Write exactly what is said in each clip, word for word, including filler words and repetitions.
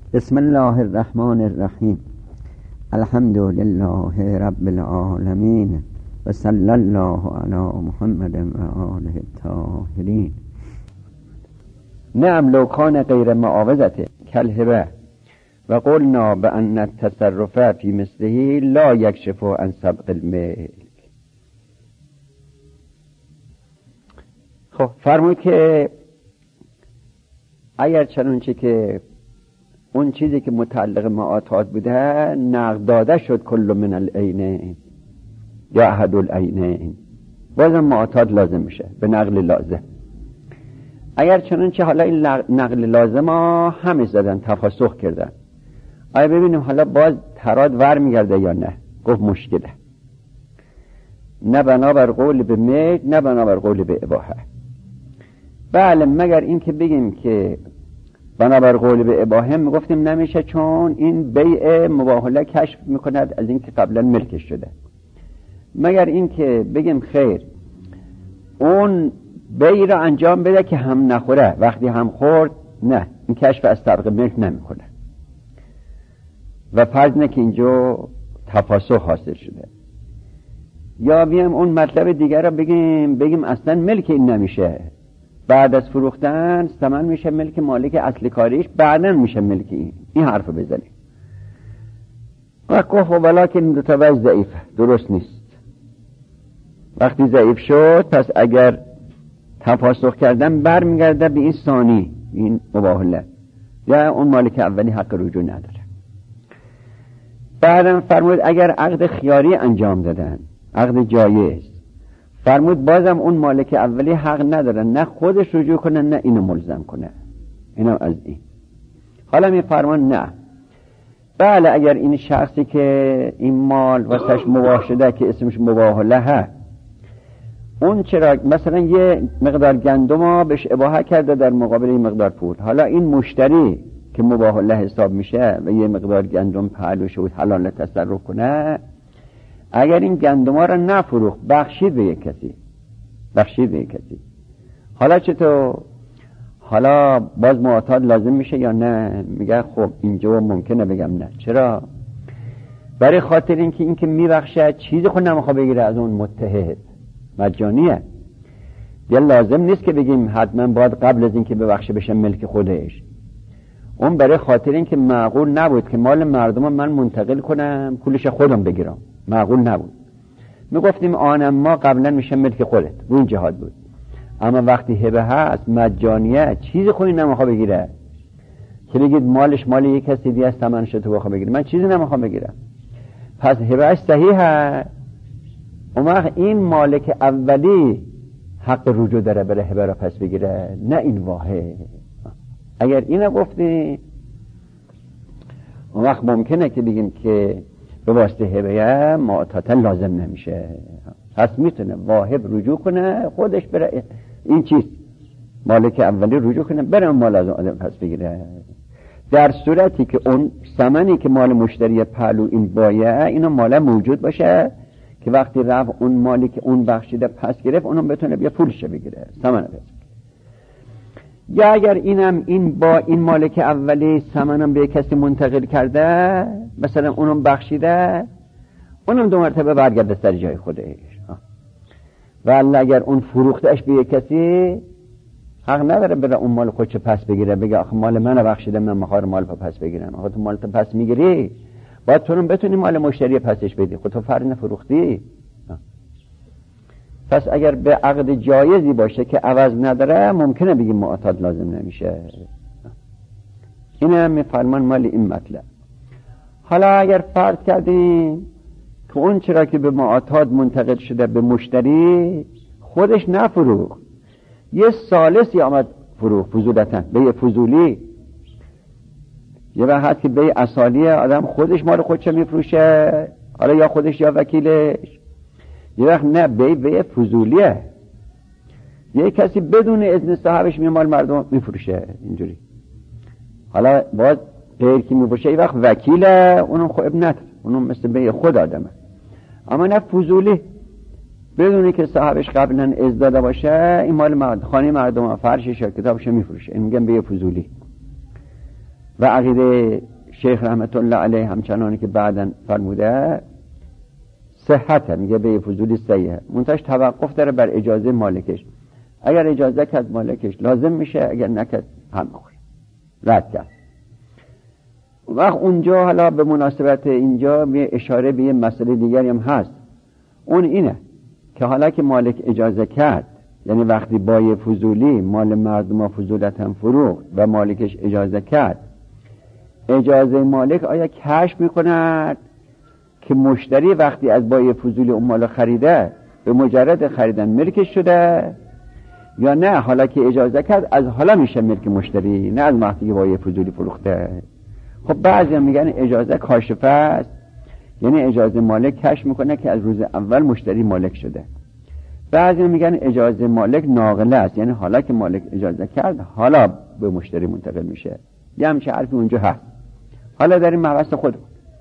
بسم الله الرحمن الرحیم. الحمد لله رب العالمین و صلی الله علی محمد و آله الطاهرین. نعم لو کان غیر معاوضته کالهبه و قلنا بأن التصرف فی مثله لا یکشف عن سبق الملک. خب فرمود که اگر چنانچه که اون چیزی که متعلق معاطات بوده نقد داده شد کل من العینین یا احد العینین، بازم معاطات لازم میشه به نقل لازم. اگر چنانچه حالا این نقل لازم ها همه زدن تفاسخ کردن، آیا ببینیم حالا باز تراد ور میگرده یا نه؟ گفت مشکله، نه بنابر قول به مید نه بنابر قول به اباحه. بله مگر این که بگیم که بنابر قول به اباحه میگفتیم نمیشه، چون این بیع مباهله کشف میکند از این که قبلا ملکش شده. مگر این که بگیم خیر اون بیع را انجام بده که هم نخوره، وقتی هم خورد نه، این کشف از طریق ملک نمیکنه و فرض نه که اینجا تفاسخ حاصل شده. یا بیم اون مطلب دیگر را بگیم بگیم اصلا ملک این نمیشه، بعد از فروختن ثمن میشه ملک مالک اصل کاریش، بعدن میشه ملک این. این حرف رو بزنیم و گفت ولکن دو تا وجه ضعیفه، درست نیست. وقتی ضعیف شد پس اگر تفاسخ کردن برمیگرده به این ثانی، این مباهله، یا اون مالک اولی حق رجوع نداره. بعدم فرمود اگر عقد خیاری انجام دادن، عقد جایز، فرمود بازم اون مالک اولی حق نداره نه خودش رجوع کنه نه اینو ملزم کنه. اینو از این. حالا می فرمان نه، بله اگر این شخصی که این مال واسش مباح شده که اسمش مباهله، اون چرا مثلا یه مقدار گندم بهش اباحه کرده در مقابل این مقدار پول، حالا این مشتری که مباهله حساب میشه و یه مقدار گندم پهلوش و حلال تصرف کنه، اگر این گندما را نفروخت بخشید به یک کسی، بخشید به یک کسی، حالا چطور؟ حالا باز معاطات لازم میشه یا نه؟ میگه خب اینجا ممکنه بگم نه. چرا؟ برای خاطر اینکه این که میبخشه چیزی خود نمیخواد بگیره از اون متحد، مجانیه. یا لازم نیست که بگیم حتما باید قبل از اینکه ببخشه بشه ملک خودش. اون برای خاطر اینکه معقول نبود که مال مردم من منتقل کنم پولش خودم بگیرم، معقول نبود. میگفتیم آنم ما قبلا میشه ملک خودت، رو این جهاد بود. اما وقتی هبه هست مجانیه، چیزی خودی نمیخواد بگیره که بگید مالش مال یک کسی دیگه است ثمنش تو بخواد بگیره، من چیزی نمیخوام بگیرم. پس هبهش صحیحه. اون وقت این مالک اولی حق رجوع داره برای هبه را پس بگیره، نه این واحد. اگر اینو گفتیم اون وقت ممکنه که بگیم که به واسطه هبه معاطاتا لازم نمیشه، پس میتونه واهب رجوع کنه خودش بره این چیز مالک اولی رجوع کنه بره مال از آدم پس بگیره، در صورتی که اون ثمنی که مال مشتری پهلو این بایه اینو مال موجود باشه که وقتی رفت اون مالی که اون بخشیده پس گرفت اونم بتونه بیا پولش بگیره، ثمن پس. یا اگر اینم این با این مالک اولی ثمنم به کسی منتقل کرده، مثلا اونم بخشیده، اونم دو مرتبه برگرده سر جای خودش. و اگر اون فروختش به کسی، حق نداره بره اون مال خودش پس بگیره، بگه آخه مال منو بخشیده من میخوام مال پس بگیرم. آخه تو مالت پس میگیری باید تو بتونی مال مشتری پسش بدی، خود تو فرض نفروختی. پس اگر به عقد جایزی باشه که عوض نداره ممکنه بگیم معاطات لازم نمیشه. این هم میفرمان مال این مطلب. حالا اگر فرض کردیم که اون چرا که به معاطات منتقل شده به مشتری خودش نفروخت، یه ثالثی آمد فروخت فضولتاً، به یه فضولی، یه وقت که به اصالی آدم خودش مال خودش میفروشه، حالا یا خودش یا وکیلش، یه وقت نه به به فضولیه، یه کسی بدون اذن صاحبش میمال مردم میفروشه اینجوری. حالا باز غیر کی میفروشه یه وقت وکیله، اونم خب ابنت، اونم مثل به خود آدمه. اما نه فضولی بدونی که صاحبش قبلا اذن داده باشه این مال مرد خانه مردم فرشش یا کتابش میفروشه، این میگن به فضولی. و عقیده شیخ رحمت الله علیه همچنانی که بعداً فرموده صحت، میگه به فضولی صحیحه، منتهاش توقف داره بر اجازه مالکش. اگر اجازه کرد مالکش لازم میشه، اگر نکرد هم میخوره، رد کرد. وقت اونجا حالا به مناسبت اینجا یه اشاره به یه مسئله دیگری هم هست. اون اینه که حالا که مالک اجازه کرد، یعنی وقتی بای فضولی مال مردم فضولت هم فروخت و مالکش اجازه کرد، اجازه مالک آیا کشف میکند که مشتری وقتی از بای فضولی اون مال خریده به مجرد خریدن ملکش شده یا نه حالا که اجازه کرد از حالا میشه ملک مشتری، نه از وقتی که بای فضولی فروخته. خب بعضی هم میگن اجازه کاشفه است، یعنی اجازه مالک کشف میکنه که از روز اول مشتری مالک شده. بعضی هم میگن اجازه مالک ناقله است، یعنی حالا که مالک اجازه کرد حالا به مشتری منتقل میشه. یه همچه حرفی اونجا هست. حالا در این مبحث خود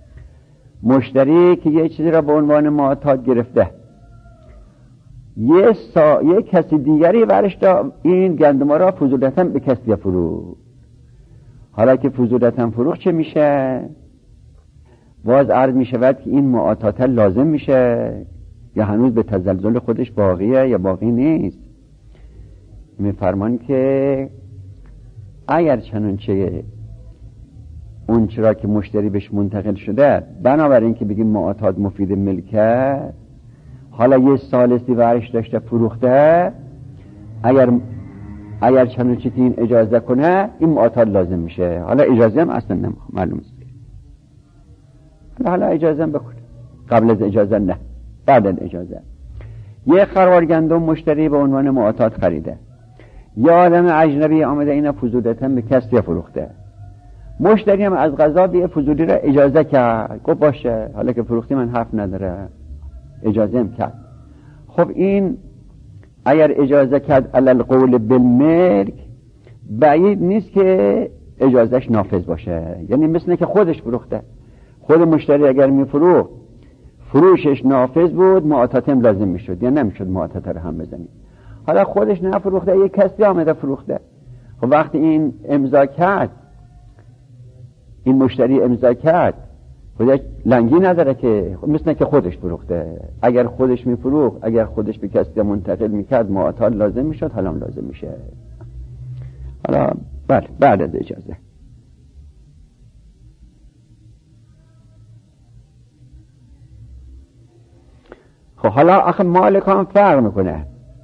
مشتری که یه چیزی را به عنوان معتاد گرفته، یه, سا... یه کسی دیگری برش دا این گندم را فضولتاً به کسی فروخت. حالا که فضولتاً فروخت چه میشه؟ باز عرض میشود که این معاطات لازم میشه یا هنوز به تزلزل خودش باقیه یا باقی نیست. میفرمان که اگر چنانچه اون چرا که مشتری بهش منتقل شده بنابراین که بگیم معاطات مفید ملکه، حالا یه سالسی ورش داشته فروخته، اگر اگر چنانچه که این اجازه کنه این معاطات لازم میشه. حالا اجازه هم اصلا نمیخوام، معلوم است. حالا, حالا اجازه هم بکنه، قبل از اجازه نه، بعد از اجازه. یه خروار گندم مشتری به عنوان معاطات خریده، یا آدم اجنبی آمده اینا فضولتاً به کسی فروخته، مشتری هم از قضا به فضولی را اجازه کرد، گفت باشه حالا که فروختی من حرف نداره، اجازه هم کرد. خب این اگر اجازه کرد علل قول بالملک، بعید نیست که اجازهش نافذ باشه، یعنی مثل که خودش فروخته. خود مشتری اگر میفروخت فروشش نافذ بود، معاطات هم لازم میشد، یا نمیشد معاطات رو هم بزنید. حالا خودش نفروخته، یک کسی آمده فروخته. خب وقتی این امضا کرد، این مشتری امضا کرد، خودش لنگی نداره که مثل که خودش فروخته. اگر خودش میفروخت، اگر خودش به کسی منتقل میکرد، معاطات لازم میشد، حالا هم لازم میشه. حالا بله بعد از اجازه. خب حالا آخه مالک هم فرق میکنه.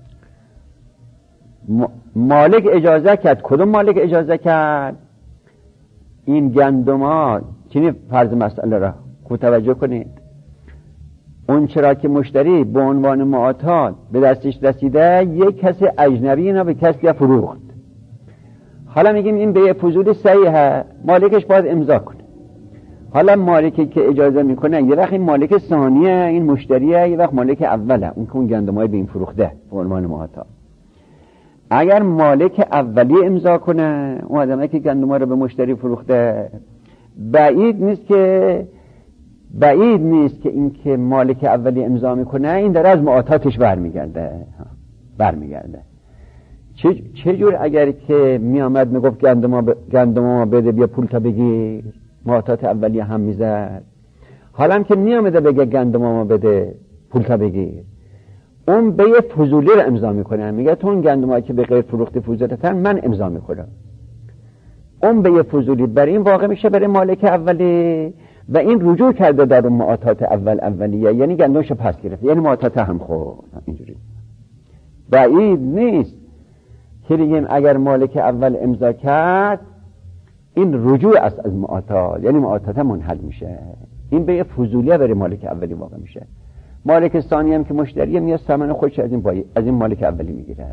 مالک اجازه کرد، کدوم مالک اجازه کرد؟ این گندم ها چنین فرض مسئله را خوب توجه کنید. اون چرا که مشتری به عنوان معاطات به دستش رسیده، یک کسی اجنبی اینا به کسی فروخت. حالا میگیم این به فضول صحیحه، مالکش باید امضا کنه. حالا مالکی که اجازه میکنه یه وقت این مالک ثانیه، این مشتریه، یه وقت مالک اوله، اون که اون گندمای به این فروخته به عنوان معاطات. اگر مالک اولی امضا کنه، اون آدمی که گندما رو به مشتری فروخته، بعید نیست که بعید نیست که این که مالک اولی امضا میکنه این در از معاطاتش برمیگرده برمیگرده چه چه جور اگر که میامد میگفت گندما ب... گندما بده بیا پول تا بگیر، معاطات اولی هم میزد. حالا هم که میامده بگه گندما بده پول تا بگیر، اون به یه فضولی رو امضا میکنه، میگه تو اون گندمایی که به غیر فروخته فضولتن من امضا میکنم. اون به یه فضولی بر این واقع میشه برای مالک اولی و این رجوع کرده در اون معاطات اول اولیه، یعنی گندمش پس گرفته، یعنی معاطات هم خورد. اینجوری بعید نیست که بگیم اگر مالک اول امضا کرد این رجوع است از معاطات، یعنی معاطات منحل میشه. این به یه فضولیه برای مالک اولی واقع میشه. مالک ثانی هم که مشتریه میاد ثمن خودش از این بای... از این مالک اولی میگیره.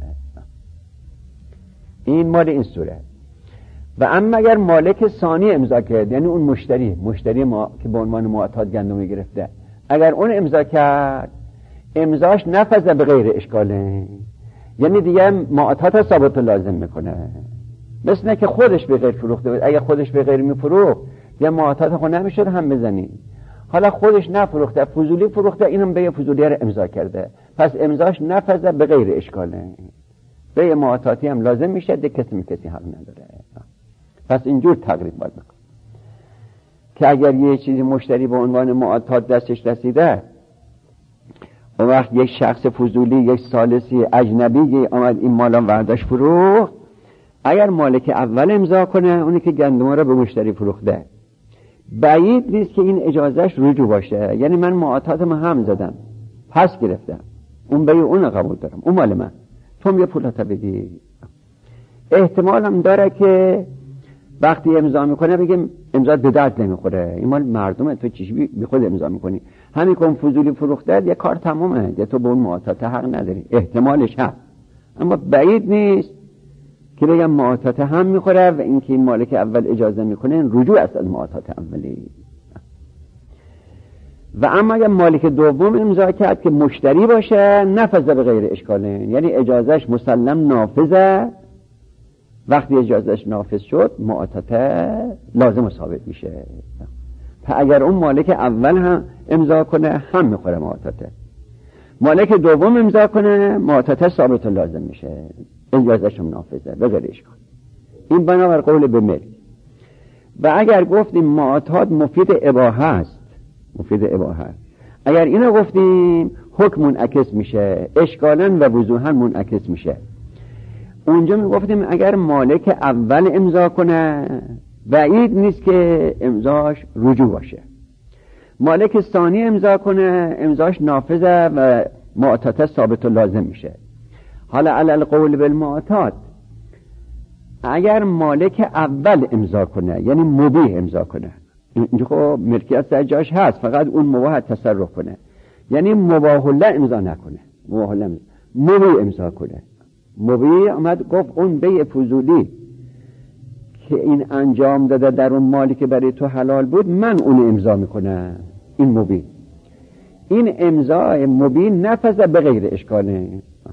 این مال این صورت. و اما اگر مالک ثانی امضا کرد، یعنی اون مشتری مشتری ما که به عنوان معاطات گندم گرفته، اگر اون امضا کرد، امضاش نفذ به غیر اشکاله، یعنی دیگه معاطات ثابت لازم میکنه، مثل که خودش به غیر فروخته بود. اگر خودش به غیر میفروخت یا معاطات خود نمیشد هم بزنی. حالا خودش نفروخته، فضولی فروخته، اینم به فضولی رو امضا کرده، پس امضاش نفذ به غیر اشکاله، به معاطاتی هم لازم میشه، ده کسی می کسی حق نداره. پس اینجور تقریب باید بکن. که اگر یه چیزی مشتری به عنوان معتاد دستش رسیده، اون وقت یک شخص فضولی، یک ثالثی اجنبی آمد این مالا ورداش فروخت، اگر مالک اول امضا کنه، اونی که گندم رو به مشتری فروخته، بعید نیست که این اجازهش رجوع باشه. یعنی من معتادم هم زدم، پس گرفتم، اون به اون قبول دارم، اون مال من، تو یه پولتا بدی. احتمال هم داره که وقتی امضا میکنه بگیم امضا به درد نمیخوره، این مال مردمه، تو چیزی بی خود امضا میکنی، همین که فضولی فروخته یه کار تمومه، یه تو به اون معتاد حق نداری. احتمالش هست، اما بعید نیست که بگم معتاد هم میخوره و اینکه این مالک اول اجازه میکنه رجوع است از معتاد اولی. و اما اگر مالک دوم امضا کرد که مشتری باشه، نفذ به غیر اشکاله، یعنی اجازهش مسلم نافذه. وقتی اجازهش نافذ شد، معتاد لازم و ثابت میشه. تا اگر اون مالک اول هم امضا کنه هم میخوره معتاد، مالک دوم امضا کنه معتاد ثابت و لازم میشه، اجازهش هم نافذه به غیر اشکال. این بنابر قول به ملک. و اگر گفتیم معتاد مفید اباحه است، مفید اباحه، اگر اینو گفتیم حکم منعکس میشه، اشکالاً و وضوحاً منعکس میشه. اونجا میگفتیم اگر مالک اول امضا کنه بعید نیست که امضاش رجوع باشه، مالک ثانی امضا کنه امضاش نافذه و معتاد ثابت و لازم میشه. حالا علی القول بالمعتاد، اگر مالک اول امضا کنه یعنی مبیح امضا کنه، اینجا خب ملکیت در جاش هست، فقط اون مباح تصرف کنه، یعنی مباح له امضا نکنه، مباح له مبیح امضا کنه. مبیح آمد گفت اون بیع فضولی که این انجام داده در اون مالی که برای تو حلال بود، من اون امضا میکنم. این مبیح، این امضای مبیح نفذ به غیر اشکاله،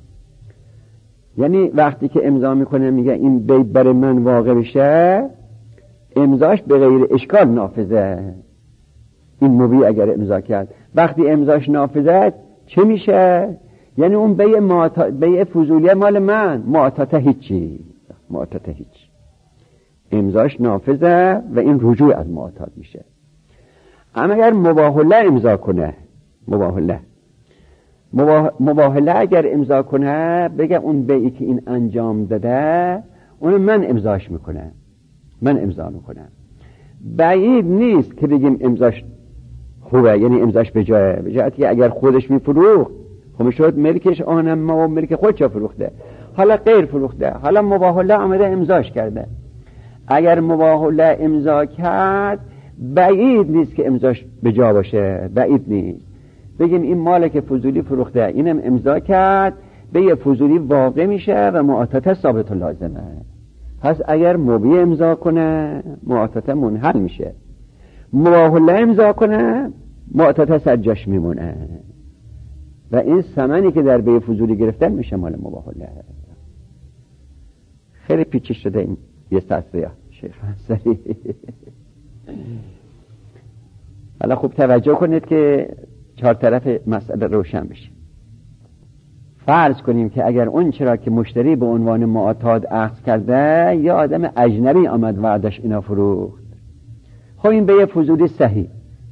یعنی وقتی که امضا میکنه میگه این بیع برای من واقع بشه، امضاش به غیر اشکال نافذه. این مبیح اگر امضا کرد، وقتی امضاش نافذه چه میشه؟ یعنی اون بیع معتاد، بیع فضولی مال من، معتاد هیچی، معتاد هیچ، امضاش نافذه و این رجوع از معتاد میشه. اما اگر مباح له امضا کنه، مباح له مباح له اگر امضا کنه، بگه اون بیعی که این انجام داده اون من امضاش میکنم، من امضا میکنم. بعید نیست که بگیم امضاش خوبه، یعنی امضاش به جایه، به جایه که اگر خودش میفروخت خب شد ملکش آنم ما و ملک خودش فروخته، حالا غیر فروخته، حالا مباح له آمده امضاش کرده. اگر مباح له امضا کرد بعید نیست که امضاش به جا باشه، بعید نیست. بگیم این مالک فضولی فروخته، اینم امضا کرد، به یه فضولی واقع میشه و معتاد ثابت و لازمه. پس اگر مبیح امضا کنه معتاد منحل میشه، مباح له امضا کنه معتاد سرجاش میمونه و این ثمنی که در بیع فضولی گرفتن میشه مال مباح له. خیلی پیچیده شده این یه تصریح شیخ انصاری. حالا خوب توجه کنید که چهار طرف مسئله روشن بشه. فرض کنیم که اگر اون چرا که مشتری به عنوان معتاد اخذ کرده یا آدم اجنبی آمد وعدش اینا فروخت، خب این بیع فضولی صحیح،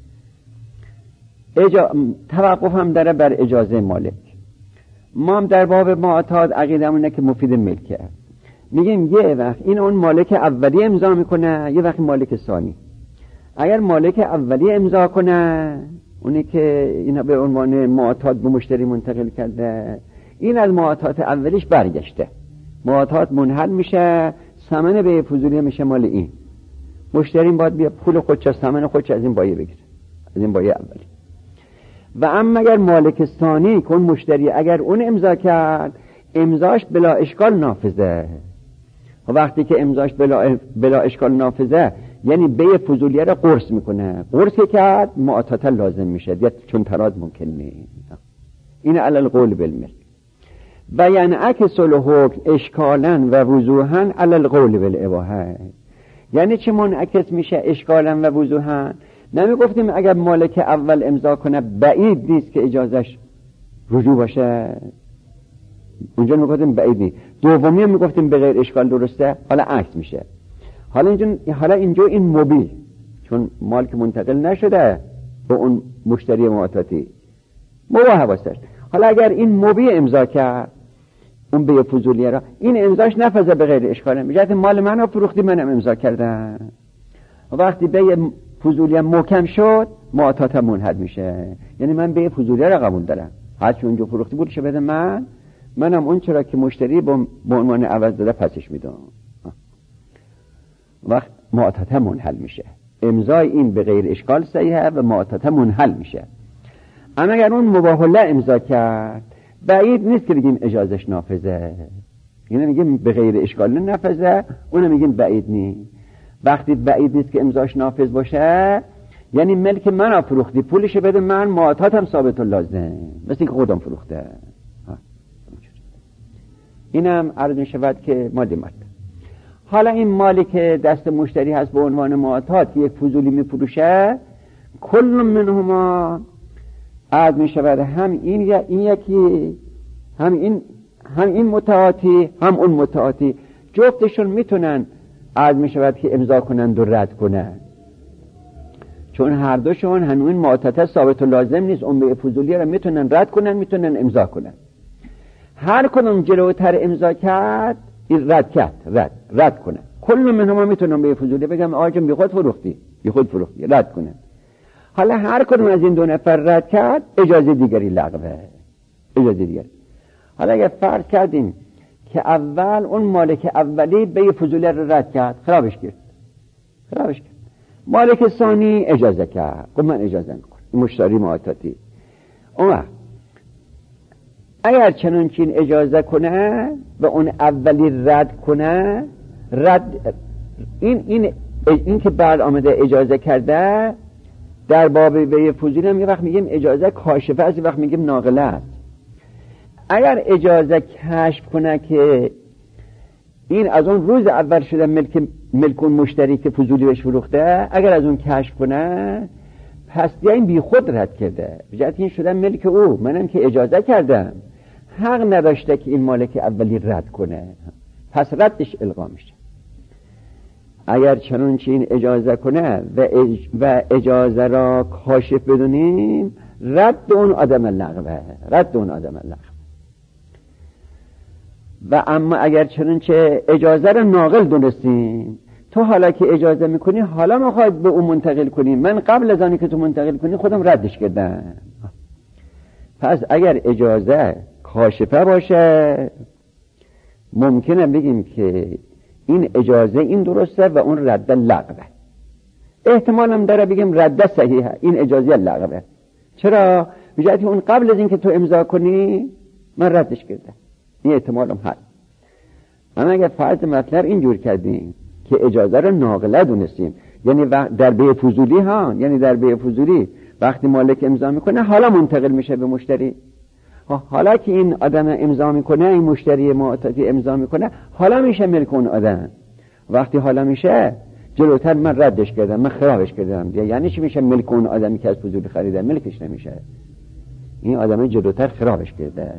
اجا... توقف هم داره بر اجازه مالک. ما هم در باب معتاد عقیدمونه که مفید ملکه، میگیم یه وقت این اون مالک اولی امضا میکنه، یه وقت مالک ثانی. اگر مالک اولی امضا کنه، اونی که اینا به عنوان معتاد به مشتری منتقل کرده، این از معتاد اولیش برگشته، معتاد منحل میشه، ثمن بیع فضولی میشه مال این مشتری، باید بیا پول خودش، ثمن خودش از این بایه بگیره، از این بایه اولی. و اما اگر مالک ثانی که اون مشتری اگر اون امضا کرد، امضاش بلا اشکال نافذه. و وقتی که امضاش بلا, بلا اشکال نافذه یعنی بیع فضولیه را قرص میکنه، قرص که کرد معتاد لازم میشه، چون تراز ممکن نیست. این علی القول بالملک. و یعنی عکس الحکم اشکالا و وضوحا علی القول بالاباحه. یعنی چه منعکس میشه اشکالا و وضوحا؟ نمیگفتیم اگر مالک اول امضا کنه بعید نیست که اجازش رجوع باشه، اونجا میگفتیم بعید نیست. دومی هم میگفتیم به غیر اشکال درسته، حالا عکس میشه. حالا اینجا حالا اینجا این مبیح چون مال که منتقل نشده به اون مشتری معتاتی، مباح واسش. حالا اگر این مبی امضا کرد اون به فضولیه را، این امضاش نفذه به غیر اشکاله، میگه مال منو فروختی منم امضا کردم. وقتی به فضولیه محکم شد معتات منحل میشه، یعنی من به فضولیه را قبول دارم، هر چی اونجا فروختی بودش بده من، منم اون چرا که مشتری به عنوان عوض داده پسش میدم. وقت معتات منحل میشه، امضای این به غیر اشکال صحیحه و معتات منحل میشه. اما اگر اون مباح له امضا کرد بعید نیست که بگیم اجازش نافذه، یعنی میگیم به غیر اشکال نافذه، اونم میگیم بعید نیست. وقتی بعید نیست که امضاش نافذ باشه یعنی ملک من فروختی پولش بده من، معتاتم ثابت لازم، مثل که خودم فروخته. اینم عرض میشود که ماده مرد. حالا این مالی که دست مشتری هست به عنوان معتات که یک فضولی میفروشه، کل منهما عرض میشود هم این یا این یکی، هم این هم این متعاطی هم اون متعاطی، جفتشون میتونن عرض میشود که امضا کنند و رد کنند، چون هر دوشون هنوز معتات ثابت لازم نیست، اون به فضولی را میتونن رد کنن میتونن امضا کنن. هر کدوم جلوتر امضا کرد این رد کرد، رد رد کنه. کل منهما میتونن به فضولی بگم آقا جون بی خود فروختی، بی خود فروختی، رد کنه. حالا هر کدوم از این دو نفر رد کرد اجازه دیگری لغوه، اجازه دیگری. حالا اگه فرض کردیم که اول اون مالک اولی به فضولی رو رد کرد، خرابش کرد خرابش کرد مالک ثانی اجازه کرد، گفت من اجازه میکنم، مشتری معتاتی. اون وقت اگر چنانچین اجازه کنه و اون اولی رد کنه، رد این این این که بعد آمده اجازه کرده در باب به فضولی هم یه وقت میگیم اجازه کاشفه است، یه وقت میگیم ناقله است. اگر اجازه کشف کنه که این از اون روز اول شده ملک ملک اون مشتری که فضولی بهش فروخته، اگر از اون کشف کنه پس دیگه این بی خود رد کرده، بجد این شده ملک او، منم که اجازه کردم حق نداشته که این مالک اولی رد کنه، پس ردش الغا میشه. اگر چنانچه این اجازه کنه و, اج و اجازه را کاشف بدونیم، رد اون آدم لغوه، رد اون آدم لغوه. و اما اگر چنانچه اجازه را ناقل دونستیم، تو حالا که اجازه میکنی حالا میخواد به اون منتقل کنی، من قبل از آنی که تو منتقل کنی خودم ردش کردم. پس اگر اجازه کاشفه باشه ممکنه بگیم که این اجازه این درسته و اون رد لغوه. احتمال هم داره بگیم رد صحیحه، این اجازه لغوه. چرا؟ بجاتی اون قبل از این که تو امضا کنی من ردش کردم، این احتمال هم هست. اما اگر فرض مطلب اینجور کردیم که اجازه رو ناقله دونستیم، یعنی در بی فضولی ها، یعنی در بی فضولی وقتی مالک امضا میکنه حالا منتقل میشه به مشتری، حالا که این آدم امضا میکنه، این مشتری معتاتی امضا میکنه، حالا میشه ملک اون آدم. وقتی حالا میشه جلوتر من ردش کردم، من خرابش کردم، یعنی چی میشه ملک اون آدمی که از فضولی خریده؟ ملکش نمیشه، این آدم جلوتر خرابش کرده.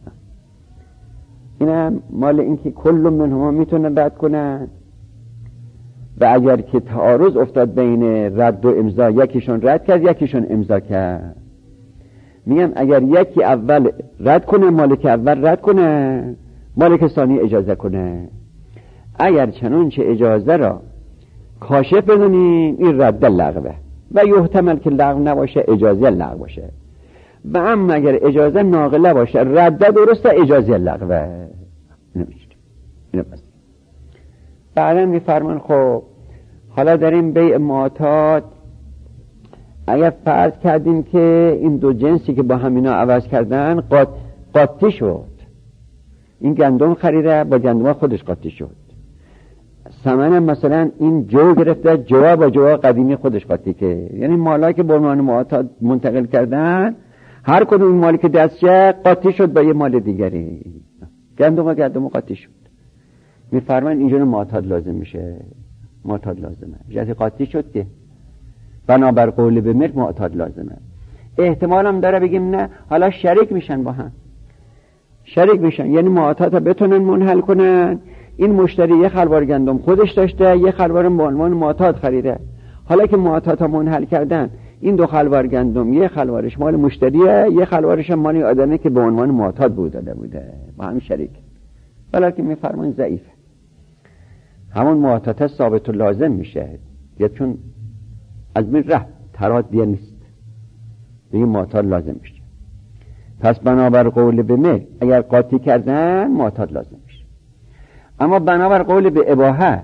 اینم مال این که کل منهما میتونه رد کنن. و اگر که تعارض افتاد بین رد و امضا، یکیشون رد کرد یکیشون امضا کرد، میگم اگر یکی اول رد کنه، مالک اول رد کنه، مالک ثانی اجازه کنه. اگر چنانچه اجازه را کاشف بدونیم این رد لغوه و یحتمل که لغو نباشه، اجازه لغو باشه. و اما اگر اجازه ناقله باشه، رد درسته، اجازه لغوه. نمیشه. اینو پس بعدا میفرمان خب حالا داریم بیع معتاد، اگر فرض کردیم که این دو جنسی که با همینا عوض کردن قاط... قاطی شد، این گندم خریده با گندم خودش قاطی شد، ثمن مثلا این جو گرفته، جو با جو قدیمی خودش قاطی که، یعنی مالایی که به عنوان معتاد منتقل کردن هر کدوم این مالی که دستشه قاطی شد با یه مال دیگری، گندم و گندم قاطی شد. میفرمان اینجور معتاد لازم میشه، معتاد لازمه، جهتی قاطی شد که بنابر قول به ملک معتاد لازمه. احتمال هم داره بگیم نه حالا شریک میشن با هم، شریک میشن، یعنی معتاد بتونن منحل کنن. این مشتری یه خلوار گندم خودش داشته، یه خلوار به عنوان معتاد خریده، حالا که معطات ها منحل کردن، این دو خلوار گندم، یه خلوارش مال مشتریه، یه خلوارش هم مال آدمی که به عنوان معطات بود داده بوده، با هم شریک. ولیکن میفرمان ضعیفه. همون معطات ثابت و لازم میشه، یا چون از من رفت تراد دیگه نیست، دیگه معطات لازم میشه. پس بنابر قول به مل اگر قاطی کردن معطات لازم میشه. اما بنابر قول به اباحه،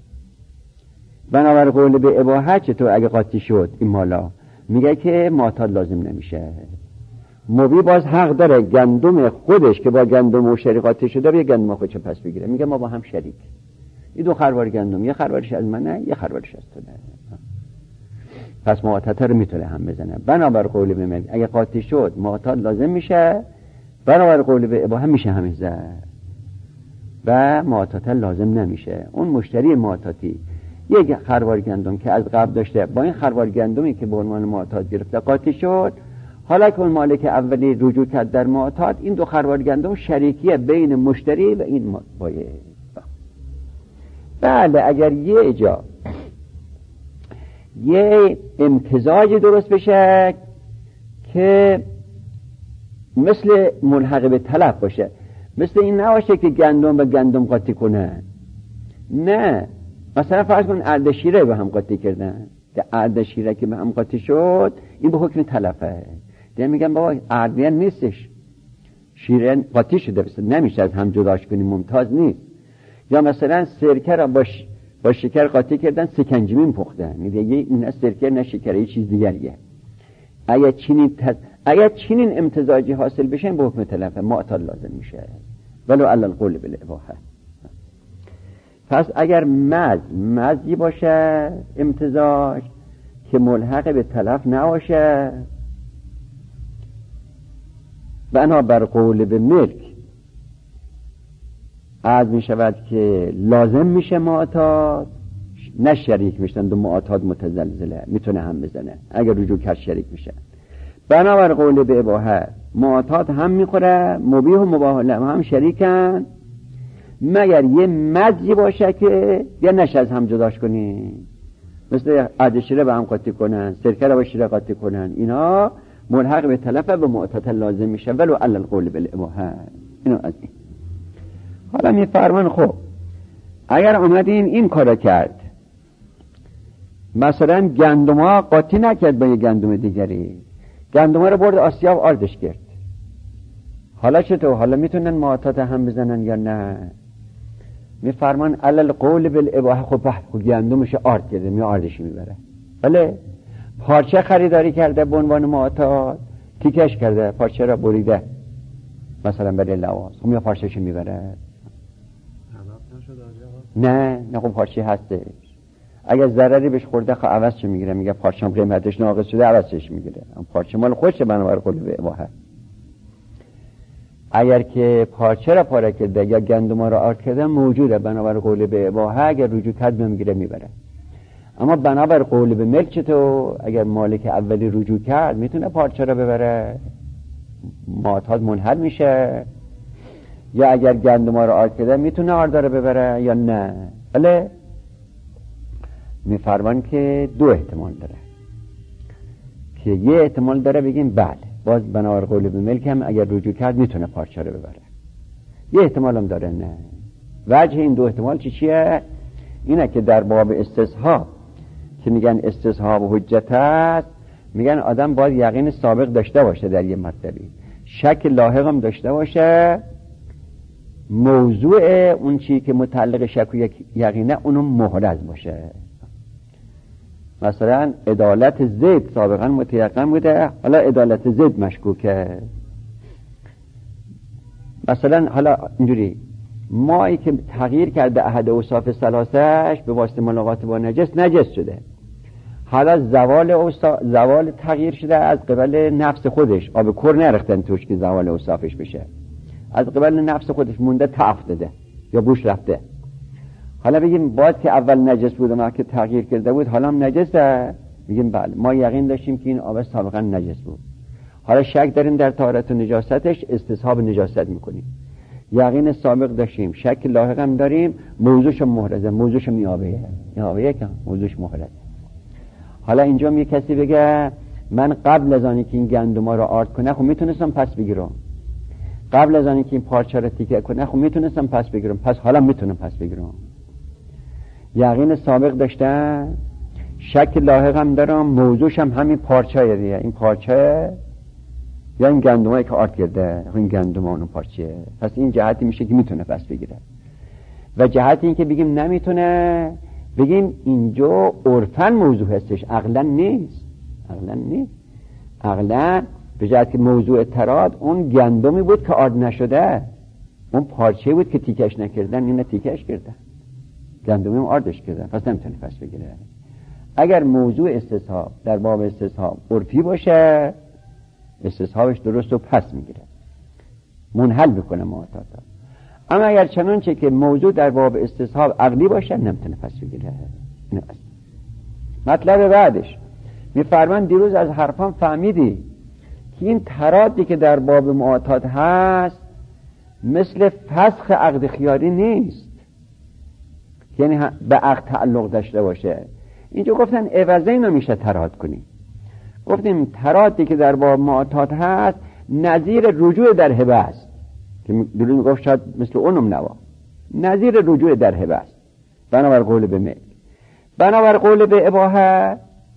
بنابر قول به اباحه چطور اگه قاطی شد این مالا؟ میگه که معطات لازم نمیشه. مبی باز حق داره گندم خودش که با گندم مشتری قاطی شده به گندم خودش پس بگیره. میگه ما با هم شریک، این دو خروار گندم، یه خروارش از منه، یه خروارش از تو نه. پس معطات رو میتونه هم بزنه. بنابر قول به مل اگه قاطی شد معطات لازم میشه، بنابر قول به اباحه میشه همین زد و معطات لازم نمیشه. اون مشتری معطاتی یک خروار گندم که از قبل داشته با این خروار گندمی که به عنوان معطات گرفته قاطی شد، حالا که اون مالک اولی رجوع کرد در معطات، این دو خروار گندم شریکیه بین مشتری و این بایع. بله اگر یه جا یه امتزاج درست بشه که مثل ملحق به تلف باشه، مثل این نباشه که گندم به گندم قاطی کنه، نه، مثلا فرض کن اردشیره به هم قاطی کردن، که اردشیره که به هم قاطی شد این به حکم تلفه. دیگه میگن بابا اردیه نیستش، شیره قاطی شده بسید نمیشه از هم جداش کنیم، ممتاز نیست. یا مثلا سرکه را باش با شکر قاطی کردن، سکنجبین پختن، میگه این سرکه نه شکر، یه چیز دیگریه. اگر چنین تز... اگر چنین امتزاجی حاصل بشه به حکم تلف معطات لازم میشه، ولو علی القول بالاباحه. پس اگر مز مزی باشه امتزاج که ملحق به تلف نباشه، بنابر قول به ملک از می شود که لازم میشه معطات، نه شریک میشن، دو معطات متزلزله میتونه هم بزنه اگر رجوع کرد شریک میشه. بنابر قول به اباحه معطات هم میخوره، مبیح و مباح هم شریکن، مگر یه مزی باشه که یه نشه از هم جداش کنی، مثل عدشیره به هم قاطی کنن، سرکه رو با شیره قاطی کنن، اینا ملحق به تلفه به معطات لازم میشه، ولو علی القول بالاباحه. اینو از این. حالا میفرمان خب اگر آمدین این کارا کرد، مثلا گندما قاطی نکرد با یه گندم دیگری، گندما رو برد آسیاب آردش کرد، حالا چطور؟ حالا میتونن معطات هم بزنن یا نه؟ میفرمان علل قول بالاباحه. خب خب گندمش آرد کرده، می آردش میبره. بله پارچه خریداری کرده به عنوان معطات، تیکش کرده، پارچه را بریده مثلا برای لواس، خب می پارچه‌شو میبره. نه نه خب پارچه هستش، اگر ضرری بهش خورده خب عوضش میگیره، میگه پارچه‌م قیمتش ناقص شده عوضش میگیره، پارچه مال خودشه بنابر قول به اباحه. اگر که پارچه را پاره کرده یا گندم را آرد کرده موجوده بنابر قول به اباحه، اگر رجوع کرد میگیره میبره. اما بنابر قول به ملک چطور؟ اگر مالک اولی رجوع کرد میتونه پارچه را ببره، معطات منحل میشه، یا اگر گندم را آرد کرده میتونه آرد را ببره یا نه؟ بله میفرمان که دو احتمال داره، که یه احتمال داره بگیم بله باز بنابر قول به ملک هم اگر رجوع کرد میتونه پارچه رو ببره، یه احتمال هم داره نه. وجه این دو احتمال چی چیه؟ اینه که در باب استصحاب که میگن استصحاب و حجت است، میگن آدم باید یقین سابق داشته باشه در یه مطلبی، شک لاحق هم داشته باشه، موضوع اون چی که متعلق شک و یقینه اونو محرز باشه. مثلا عدالت زید سابقا متیقن بوده، حالا عدالت زید مشکوکه. مثلا حالا اینجوری مایی که تغییر کرده احد اوصاف ثلاثه‌اش به واسطه ملاقات با نجس نجس شده، حالا زوال اوصاف زوال تغییر شده از قبل نفس خودش، آب کر نرختن توش که زوال اوصافش بشه، از قبل نفس خودش مونده تعف داده یا بوش رفته. حالا بگیم باید که اول نجس بود ما که تغییر کرده بود حالا هم نجسه، میگیم بله ما یقین داشتیم که این آب سابقا نجس بود، حالا شک داریم در طهارت و نجاستش، استصحاب نجاست میکنیم. یقین سابق داشتیم، شک لاحق هم داریم، موضوعش محرزه، موضوعش میابه میابه که موضوعش محرزه. حالا اینجا می کسی بگه من قبل از آنی که این گندما رو آرد کنه خب میتونستم پس بگیرم، قبل از آنی که این پارچه رو تیکه کنه خب میتونستم پس بگیرم، پس حالا میتونم پس بگیرم. یقین سابق داشتن، شک لاحق هم دارم، موضوعش هم همین پارچه دیگه، این پارچه یا این گندمایی که آرد کرده، این گندم اون پارچه، پس این جهتی میشه که میتونه پس بگیره. و جهتی این که بگیم نمیتونه، بگیم اینجا عرفاً موضوع هستش، عقلاً نیست، عقلاً نیست. عقلاً به جهت که موضوع تراد اون گندمی بود که آرد نشده، اون پارچه بود که تیکش نکردن، اینو تیکش کردن، گندمی هم آردش کردن، پس نمیتونه پس بگیره. اگر موضوع استصحاب در باب استصحاب عرفی باشه، استصحابش درست و پس میگیره، منحل بکنه معتادا. اما اگر چنانچه که موضوع در باب استصحاب عقلی باشه نمیتونه پس بگیره. مطلب بعدش میفرمان دیروز از حرفان فهمیدی که این ترادی که در باب معتاد هست مثل فسخ عقد خیاری نیست، یعنی به عقد تعلق داشته باشه. اینجا گفتن عوضین رو میشه تراد کنی. گفتیم ترادی که در باب معتاد هست نظیر رجوع در هبه است، که دیروز میگفت شاید مثل اونم نوا، نظیر رجوع در هبه است بنابر قول به ملک. بنابر قول به اباحه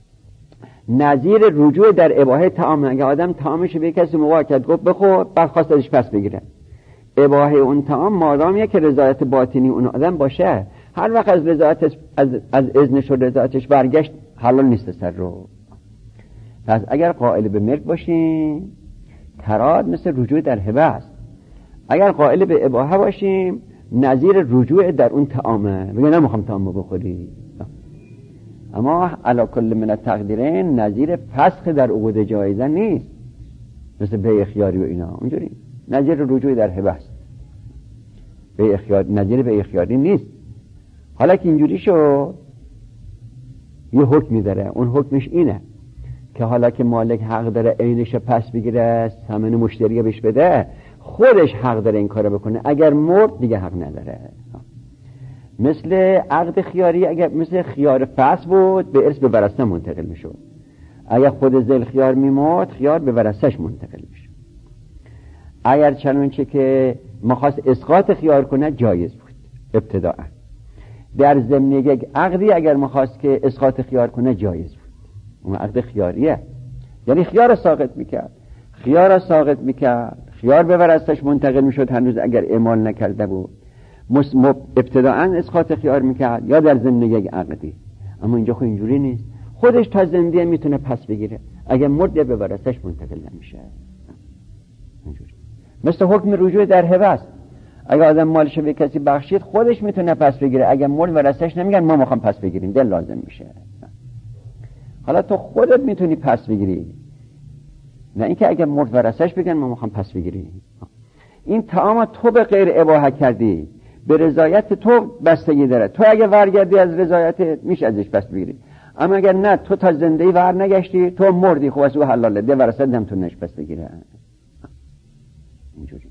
نظیر رجوع در اباحه طعام. اگه آدم طعامش به کسی مواکد گفت بخور، بعد خواست ازش پس بگیره، اباحه اون طعام مادامیه که رضایت باطنی اون آدم باشه، هر وقت از رضایتش از از اذنش و رضایتش برگشت حلال نیست سر رو. پس اگر قائل به ملک باشیم تراد مثل رجوع در هبه است، اگر قائل به اباحه باشیم نظیر رجوع در اون طعامه، بگه نمیخوام طعامو بخوری. اما علی کل من التقدیرین نظیر فسخ در عقود جایزه نیست، مثل بیع اختیاری و اینا اونجوری. نظیر رجوع در هبه است، بیع اختیاری نظیر بیع اختیاری نیست. حالا که اینجوری شد یه حکمی داره، اون حکمش اینه که حالا که مالک حق داره عینش پس بگیره، ثمن مشتری بهش بده، خودش حق داره این کارو بکنه، اگر مرد دیگه حق نداره. مثل عقد خیاری، اگر مثل خیار فصل بود به ارث به ورثه منتقل میشد، اگر خود ذل خیار میمرد خیار به ورثه‌اش منتقل میشد. اگر چنانچه که مخواست اسقاط خیار کنه جایز بود ابتداء، در ضمن یک عقدی اگر مخواست که اسقاط خیار کنه جایز بود، اون عقد خیاریه، یعنی خیار ساقط میکرد، خیار ساقط میکرد، خیار به ورثه‌اش منتقل میشد هنوز اگر اعمال نکرده بود، ابتداءً اسقاط خیار میکرد یا در ضمن یک عقدی. اما اینجا خود اینجوری نیست، خودش تا زنده میتونه پس بگیره، اگر مرد به ورثه‌اش منتقل نمیشه. اینجوری مثل حکم رجوع در هبه است، اگر آدم مالش به کسی بخشید خودش میتونه پس بگیره، اگر مرد ورثه‌اش نمیگن ما میخوام پس بگیریم، دل لازم میشه. حالا تو خودت میتونی پس بگیری، نه اینکه اگر مرد ورثه‌اش بگن ما میخوام پس بگیریم. این طعام تو به غیر اباحه کردی، به رضایت تو بستگی داره، تو اگه ورگردی از رضایت میشه ازش پس بگیری، اما اگر نه تو تا زندگی ور نگشتی تو مردی، خب از او حلاله، ده ورثت هم تو نش پس بگیره. اینجوری.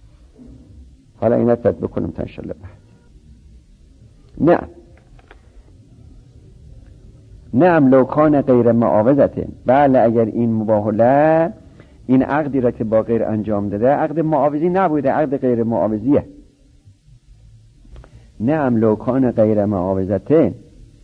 حالا اینا تد بکنم تا انشالله بعد. نه نه لو کان غیر معاوضته، بله اگر این مباهله، این عقدی را که با غیر انجام داده عقد معاوضی نبوده، عقد غیر معاوضیه. نعم لو کان غیر معاوضته،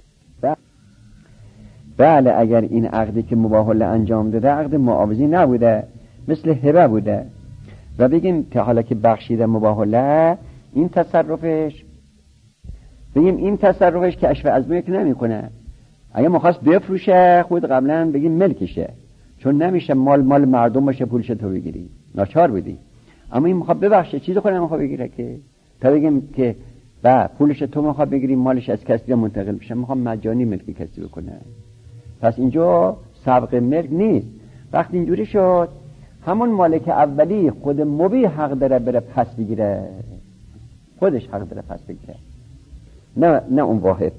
بله اگر این عقدی که مباهله انجام داده عقد معاوضی نبوده، مثل هبه بوده، و بگیم که حالا که بخشیده مباهله این تصرفش، بگیم این تصرفش کشف از ملک نمی کنه، اگه مخواست بفروشه خود قبلا بگیم ملکشه، چون نمیشه مال مال مردم باشه پولش تو بگیری، ناچار بودی. اما این میخواد ببخشه، چیز خود نمیخواد بگیره که تا بگیم که با پولش تو میخواد بگیری، مالش از کسی منتقل بشه، میخواد مجانی ملکی کسی بکنه. پس اینجا سبق ملک نیست. وقتی اینجوری شد همون مالک اولی خود مبی حق داره بره پس بگیره، خودش حق داره پس بگیره، نه نه اون واحد.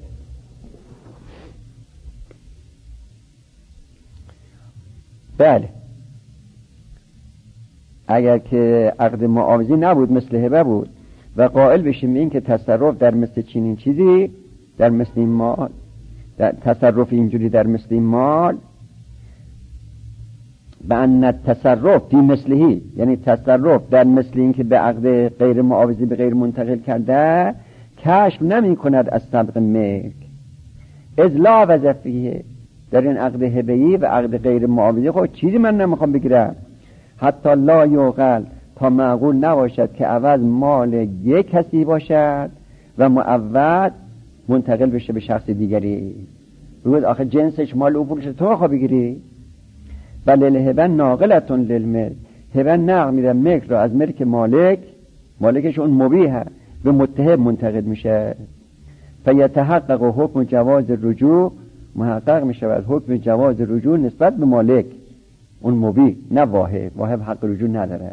بله اگر که عقد معاوضی نبود مثل هبه بود و قائل بشیم این که تصرف در مثل چنین چیزی، در مثل این مال، در تصرف اینجوری در مثل این مال، به ان التصرف فی مثلهی، یعنی تصرف در مثل این که به عقد غیر معاوضی به غیر منتقل کرده، کشف نمی کند از سبق ملک، اذ لا وظیفه. در این عقد هبه‌ای و عقد غیر معاوضی خود چیزی من نمیخوام بگیرم. حتی لا یوقل، تا معقول نباشد که عوض مال یک کسی باشد و معوض منتقل بشه به شخص دیگری. روز آخه جنسش مال او پولش تو خواهی بگیری. بل الهبه ناقلتون للملک، هبه نقل میده ملک را از ملک مالک، مالکش اون مبیحه، به متهب منتقل میشه. فیتحقق حکم جواز رجوع، محقق میشه از حکم جواز رجوع نسبت به مالک اون مبیح، نه واهب. واهب حق رجوع نداره.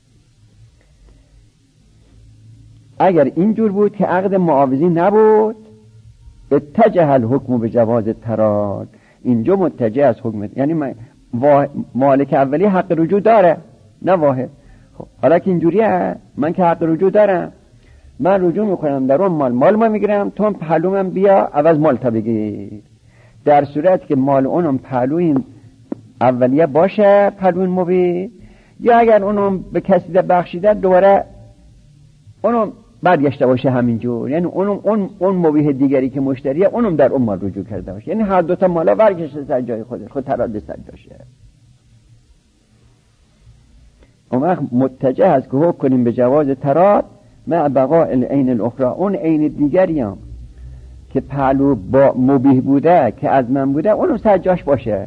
اگر اینجور بود که عقد معاوضی نبود، اتجه الحکم به جواز تراد، اینجا متجه از حکم، یعنی مالک اولی حق رجوع داره نه واهب. خب حالا که اینجوریه، من که حق رجوع دارم، من رجوع میکنم در اون مال، مال ما میگیرم، تو هم پهلومم بیا عوض مال تا بگیر. در صورت که مال اونم پهلوی اولیه باشه، پهلوی مبیح، یا اگر اونم به کسی ده بخشیده دوباره اونم برگشته باشه همینجور، یعنی اونم اون اون مبیح دیگری که مشتریه اونم در اون مال رجوع کرده باشه، یعنی هر دو تا مالا برگشته سر جای خودش، خود تراد سر جاشه. اون وقت متجه است که حکم کنیم به جواز تراد مع بقاء العین الاخرى، اون عین دیگری هم که پهلو با مبیح بوده که از من بوده اونم سر جاش باشه،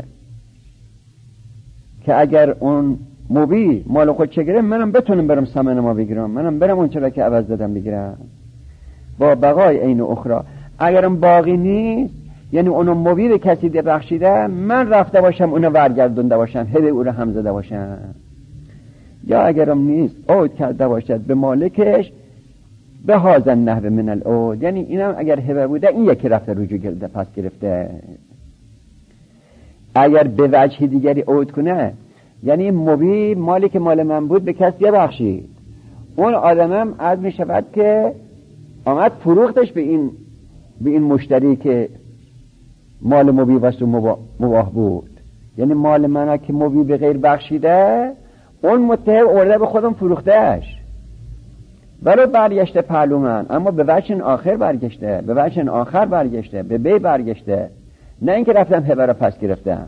که اگر اون مبیح مال خود چگیره منم بتونم برم ثمن ما بگیرم، منم برم اون چرا که عوض دادم بگیرم با بقای عین اخرى. اگرم باقی نیست، یعنی اونو مبیح کسی ده بخشیده، من رفته باشم اونو برگردونده باشم، هده او رو هم زده باشم، یا اگرم نیست عود کرده باشد به مالکش به هازن نحو من العود، یعنی اینم اگر هبه بوده این یکی رفته رجوع کرده پس گرفته. اگر به وجه دیگری عود کنه، یعنی مبیح مالی که مال من بود به کسی بخشید، اون آدمم عد می شود که آمد فروختش به این به این مشتری که مال مبیح واسه مباح بود، یعنی مال منه که مبیح به غیر بخشیده، اون متهم ارده به خودم فروختهش ولو برگشته پهلو من، اما به وجه آخر برگشته، به وجه آخر برگشته، به بی برگشته، نه اینکه رفتم هبه را پس گرفتم.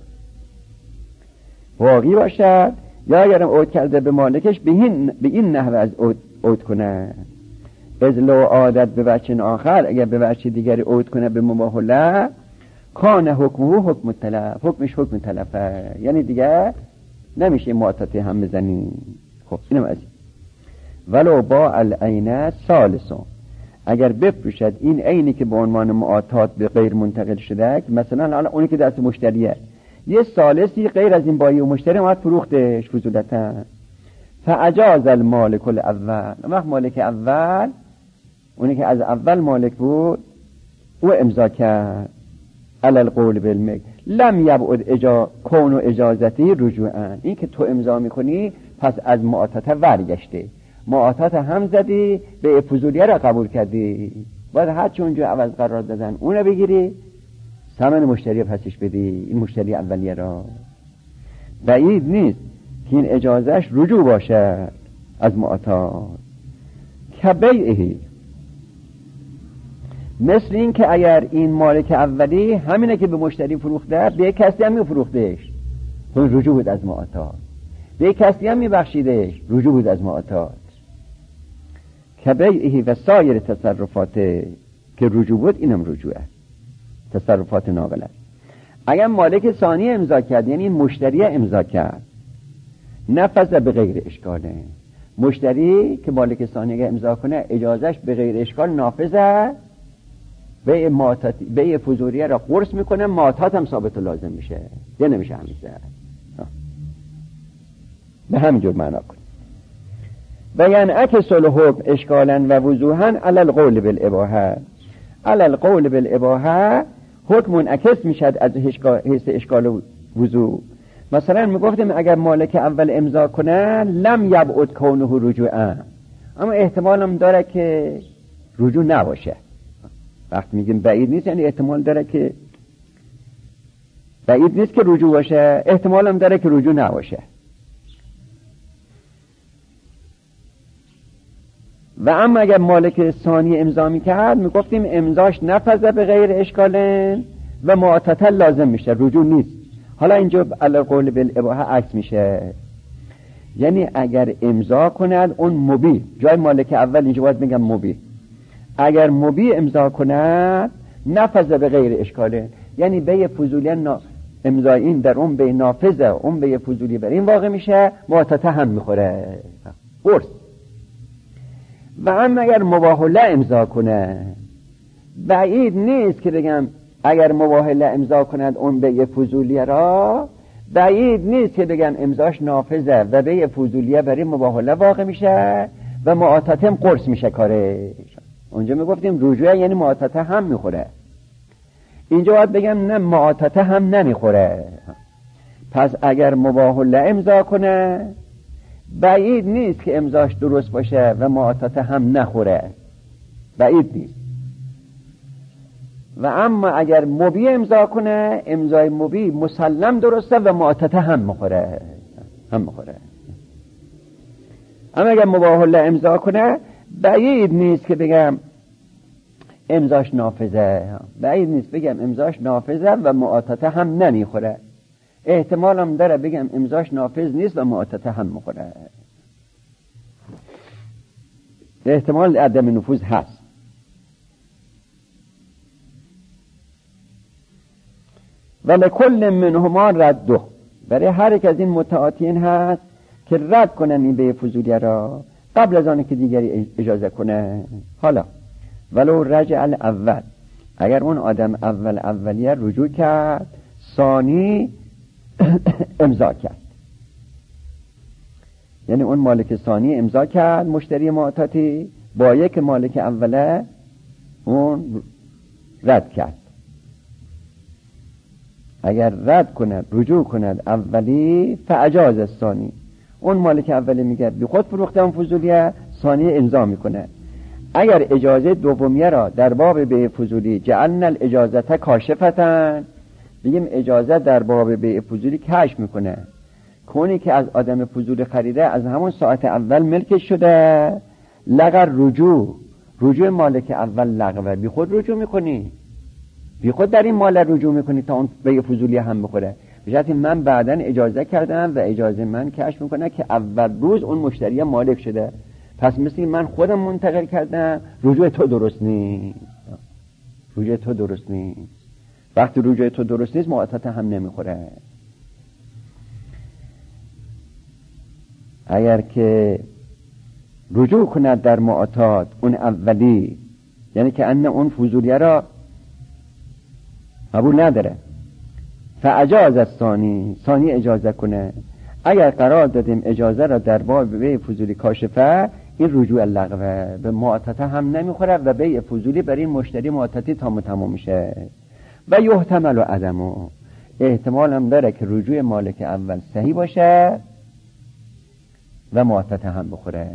واقعی باشد یا اگرم عود کرده به مالکش به این به این نحوه از عود, عود کنه. از لو عادت به وجه آخر، اگر به وجه دیگری عود کنه به مباح له، کان حکمه حکم تلف، حکمش حکم تلفه، یعنی دیگه نمیشه معاطاتی هم بزنی. خب اینم از این. ولو با العین ثالثون، اگر بفروشد این عینی که به عنوان معاطات به غیر منتقل شده، مثلا الان اونی که دست مشتریه، یه ثالثی غیر از این بایی و مشتری اومد فروختش فضولتا، فاجاز المالک الاول، وقت مالک اول، اونی که از اول مالک بود، او امضا کرد علی القول بالملک، لم یبعد اجا کون و اجازتی رجوعا، این که تو امضا میکنی پس از معاطات ورگشته، معاطات هم زدی، به فضولیه را قبول کردی، باید هر چه اونجا عوض قرار دادن اونو بگیری، ثمن مشتری پسش بدی، این مشتری اولیه را. بعید نیست که این اجازهش رجوع باشه از معاطات. کبیعهی، مثل این که اگر این مالک اولی همینه که به مشتری فروخته، به کسی هم میفروختش، اون رجوع بود از معاطات، به کسی هم میبخشیدش، رجوع بود از معاطات. کبیعهی و سایر تصرفات که رجوع بود، اینم رجوعه، تصرفات ناقله. اگر مالک ثانی امضا کرد، یعنی این مشتری امضا کرد، نفذ به غیر اشکاله، مشتری که مالک ثانی امضا کنه اجازهش به غیر اشکال نافذه، به معاطات به فضولیه را قرص میکنه، معاطات هم ثابت و لازم میشه، یا نمیشه همیشه. به همینجور معنا کن. و یعنی اکس الحکم اشکالا و وضوحا علی القول بالاباحه، علی القول بالاباحه حکم منعکس میشد از حیث اشکال و وضوح. مثلا میگفتیم اگر مالک اول امضا کنه لم یبعد کونه رجوعا، اما احتمال هم داره که رجوع نباشه. وقت میگیم بعید نیست، یعنی احتمال داره که بعید نیست که رجوع باشه، احتمال هم داره که رجوع نباشه. و اما اگر مالک ثانی امضا میکرد میگفتیم امضاش نفذ به غیر اشکالن و معتتل لازم میشه، رجوع نیست. حالا اینجا علی قول بالاباحه عکس میشه، یعنی اگر امضا کند اون مبی، جای مالک اول اینجا باید میگم مبی، اگر مبی امضا کند نفذ به غیر اشکاله، یعنی به فضولی نا... امضا این در اون به نافذه، اون به فضولی بر این واقع میشه، معتته هم میخوره قرص. و اما اگر مباهله امضا کنه بعید نیست که بگم اگر مباهله امضا کند اون به فضولی را، بعید نیست که بگم امضاش نافذه و به فضولیه برای مباهله واقع میشه و معتته هم قرص میشه کاره. اونجا میگفتیم رجوع یعنی معتته هم میخوره، اینجا باید بگم نه معتته هم نمیخوره. پس اگر مباهله امضا کنه بعید نیست که امضاش درست باشه و معتته هم نخوره، بعید نیست. و اما اگر مبی امضا کنه امضای مبی مسلم درسته و معتته هم میخوره، هم میخوره. اما اگر مباهله امضا کنه بعید نیست که بگم امضاش نافذه، بعید نیست بگم امضاش نافذه و معتته هم نمیخوره، احتمال هم داره بگم امضاش نافذ نیست و معتته هم میخوره، احتمال عدم نفوذ هست. ولکل منهما رده، برای هر یک از این متعاطین هست که رد کنن این به فضولیه را قبل از آن که دیگری اجازه کنه. حالا ولو رجع الاول، اگر اون آدم اول اولیه رجوع کرد، ثانی امضا کرد، یعنی اون مالک ثانی امضا کرد مشتری معتاتی با یک مالک اوله اون رد کرد. اگر رد کند رجوع کند اولی فاجاز الثانی، اون مالک اولی میگه بی خود فروختم فضولیه، ثانی امضا میکنه. اگر اجازه دومیه را در باب بیع فضولی جعلنا الاجازه کاشفتن، بگیم اجازه در باب بیع فضولی کشف میکنه، کنی که از آدم فضولی خریده از همون ساعت اول ملکش شده، لغر رجوع، رجوع مالک اول لغوه، بی خود رجوع میکنی، بی خود در این مال رجوع میکنی تا اون بیع فضولی هم بخوره. بجاتی من بعداً اجازه کردم و اجازه من کشف میکنه که اول روز اون مشتری مالک شده، پس مثل من خودم منتقل کردم، رجوع تو درست نیست، رجوع تو درست نیست. وقتی رجوع تو درست نیست معتته هم نمیخوره. اگر که رجوع کند در معتاد اون اولی، یعنی که ان اون فضولیه را قبول نداره، فاجاز الثانی، ثانی اجازه کنه. اگر قرار دادیم اجازه را در باب بیع فضولی کاشفه، این رجوع لغوه، به معتته هم نمیخوره و بیع فضولی برای این مشتری معتتی تام تمام میشه. و یحتمل و عدمو، احتمال هم داره که رجوع مالک اول صحیح باشه و معتته هم بخوره،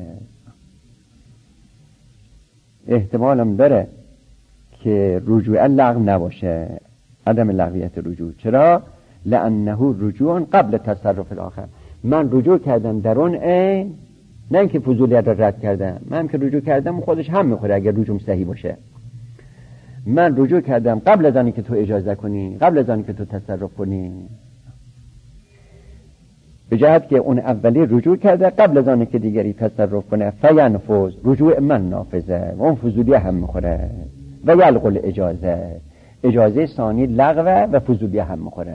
احتمال هم داره که رجوع لغو نباشه، عدم لغویت رجوع. چرا؟ لانه رجوع قبل تصرف الاخر، من رجوع کردم در اون عین، نه اینکه فضولیت را رد کردم، من که رجوع کردم خودش هم میخوره اگر رجوع صحیح باشه. من رجوع کردم قبل از آنی که تو اجازه کنی، قبل از آنی که تو تصرف کنی، به جهت که اون اولی رجوع کرده قبل از آنی که دیگری تصرف کنه، فینفذ، رجوع من نافذه و اون فضولیه هم میخوره. و یلغو الاجازه، اجازه ثانی لغوه و فضولیه هم میخوره.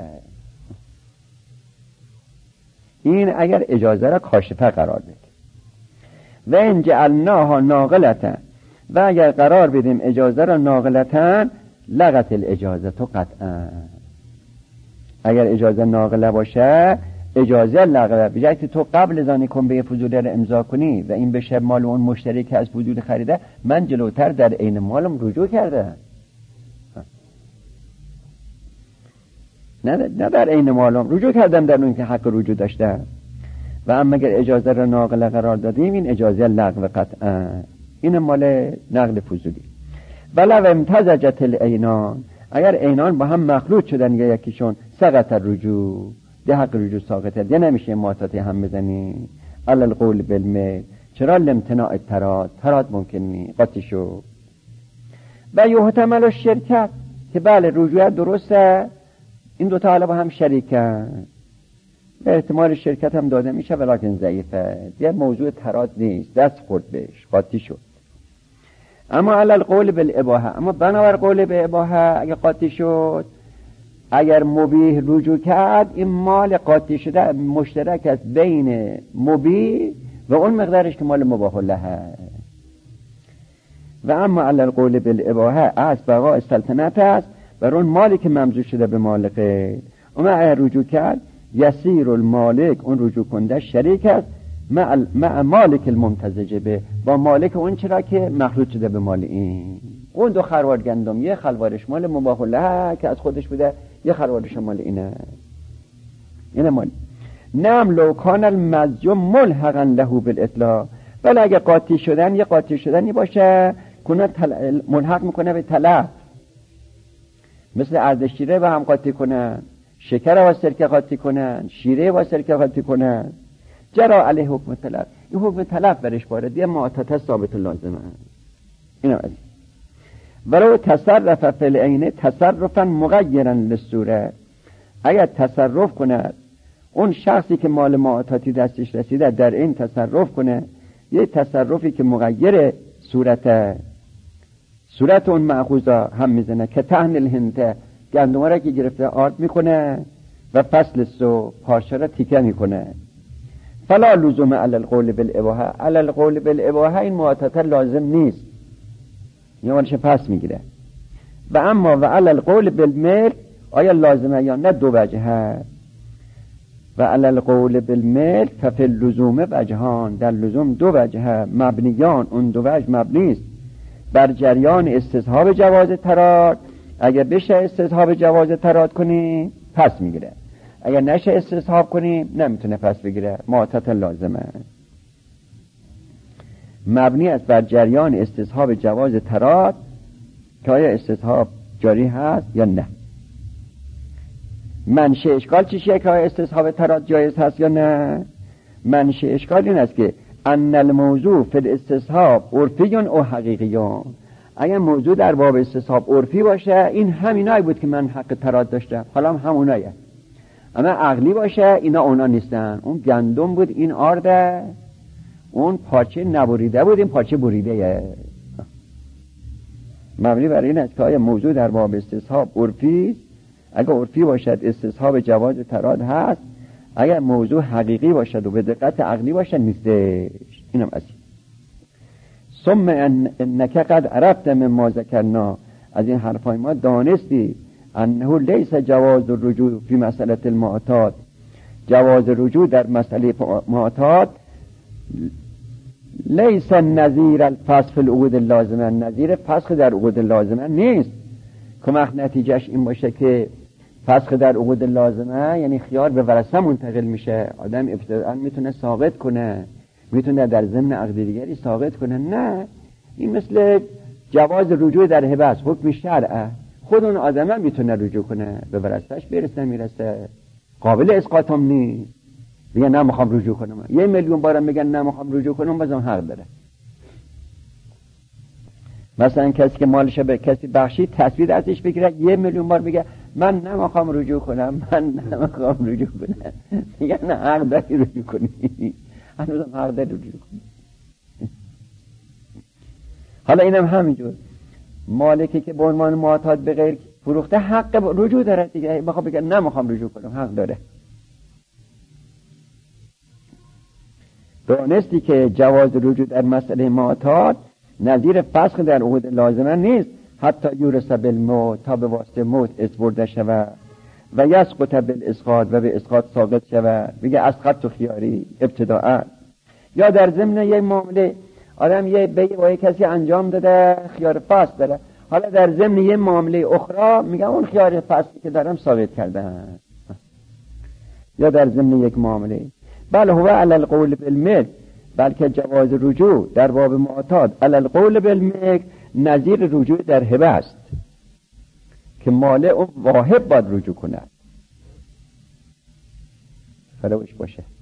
این اگر اجازه را کاشفه قرار بده. و ان جعلناها ناقلتن، و اگر قرار بدیم اجازه را ناقلتن، لغت الاجازه تو قطعا، اگر اجازه ناقله باشه اجازه لغوه، به جای که تو قبل از آن کن به فضولی را امضا کنی و این بشه مال اون مشتری که از فضولی خریده، من جلوتر در عین مالم رجوع کرده، نه نه در عین مالم رجوع کردم در اون که حق رجوع داشته. و اما اگر اجازه را ناقله قرار دادیم این اجازه لغو قطعا، این مال نقل فضولی. ولو امتزجت العینان، اگر عینان با هم مخلوط شدن یا یکیشون سقط الرجوع، ده حق رجوع ساقطه، ده نمیشه معاطات هم بزنی. علی القول بالمیل، چرا لامتناع تراد، تراد ممکن نی، قاطی شو. و یحتمل الشرکت، که بله رجوع درسته، این دوتا حالا با هم شریکن، به احتمال شرکت هم داده میشه ولیکن ضعیفه، دیگه موضوع تراد نیست، دست خورد بهش، قاطی شد. اما علی القول بالاباحه، اما بنابر قول به اباحه اگه قاطی شد، اگر مبیح رجوع کرد، این مال قاطی شده مشترک است بین مبیح و اون مقدارش که مال مباح له. و اما علی القول بالاباحه از بقاء سلطنت است بر اون مالی که ممزوج شده به مال غیر. اما اگر رجوع کرد، یسیر المالک، اون رجوع کنده شریک است مع, مع مالک الممتزج به، با مالک اون چرا که مخلوط شده به مال این. اون دو خروار گندم، یه خروارش مال مباح له که از خودش بوده، یه خروارش مال اینه، اینه مال. نعم لو کان المزج ملحقا له بالاطلاق، ولی اگه قاطی شدن، یه قاطی شدنی باشه کنه تل... ملحق میکنه به تلف، مثل ارز شیره با هم قاطی کنن، شکر و سرکه قاطی کنن، شیره و سرکه قاطی کنن، جرا علیه حکم تلف، این حکم تلف برش باره، دیگه معاطات ثابت لازمه. اینم از ولو تصرف فی العین تصرفا مغیرا للصوره، اگر تصرف کنه اون شخصی که مال معاطاتی دستش رسیده در این تصرف کنه، یه تصرفی که مغیر صورت صورت اون مأخوذه هم میزنه، که تهن الهنته، گندم را که گرفته آرد میکنه و فصل سو پارچه را تیکه میکنه. فلا لزوم علی القول بالاباحه، علی القول بالاباحه این معاطات لازم نیست، یعنیش پس میگیره. و اما و علی القول بالمیل، آیا لازمه یا نه، دو وجه. و علی القول بالمیل ففی اللزوم وجهان، در لزوم دو وجه، مبنیان، اون دو وجه مبنی است بر جریان استصحاب جواز تراد، اگر بشه استصحاب جواز تراد کنی پس میگیره، اگر نشه استصحاب کنی نمیتونه پس بگیره، معاطات لازمه. مبنی است بر جریان استصحاب جواز تراد، که آیا استصحاب جاری هست یا نه. منشأ اشکال چیه که آیا استصحاب تراد جایز هست یا نه؟ منشأ اشکال این است که ان الموضوع فی الاستصحاب عرفی او حقیقی. اگر موضوع در باب استصحاب عرفی باشه، این همینایی بود که من حق تراد داشتم، حالا هم همونایه. اما عقلی باشه، اینا اونا نیستن، اون گندم بود، این آرده، اون پارچه نبریده بود، این پارچه بریده. مبنی بر این است که آیا موضوع در باب استصحاب عرفی، اگر عرفی باشد استصحاب جواز تراد هست، اگر موضوع حقیقی باشد و به دقت عقلی باشد نیستش. اینم اصلی. ثم انک قد عرفت مما ذکرنا، از این حرفای ما دانستی انه لیس جواز الرجوع فی مسئله المعاطات، جواز رجوع در مسئله معاطات لیس نظیر الفسخ فی العقود اللازمه، نظیر فسخ در عقود لازمه نیست. که وقت نتیجهش این باشه که فسخ در عقود لازمه یعنی خیار به ورثه منتقل میشه، آدم ابتداء میتونه ساقط کنه، میتونه در ضمن عقد دیگری ساقط کنه. نه، این مثل جواز رجوع در هبه است، حکم شرعه، خود اون آدم میتونه رجوع کنه، به ورثه‌اش برسه میرسه، قابل اسقاط هم نیست. میگه نه میخوام رجوع کنم، یه میلیون بارم میگن نه میخوام رجوع کنم، بازم حق داره. مثلا کسی که مالش به کسی بخشید، تصویر ازش بگیره، یه میلیون بار میگه من نمیخوام رجوع کنم، من نمیخوام رجوع کنم، میگه نه حق داری رجوع کنی، هنوزم حق داری رجوع کنی. حالا اینم همینجور، مالکی که به عنوان معاطات به غیر فروخته حق رجوع داره دیگه، میخوام بگه نمیخوام رجوع کنم، حق داره. دانستی که جواز رجوع در مسئله معاطات نظیر فسخ در عقود لازمه نیست، حتی یورث بالموت، تا به واسطه موت اسبرده شود و یسقط بالاسقاط، و به اسقاط ساقط شود. میگه اسقط تو خیاری ابتداء، یا در ضمن یک معامله آدم یه بیع با یک کسی انجام داده، خیار فسخ داره، حالا در ضمن یه معامله اخرى میگه اون خیار فسخی که دارم ثابت کردن، یا در ضمن یک معامله. بل هو علی القول بالمیل، بلکه جواز رجوع در باب معاطات علی القول بالمیل نظیر رجوع در هبه است، که مال اون واهب باید رجوع کند. فراوش باشه.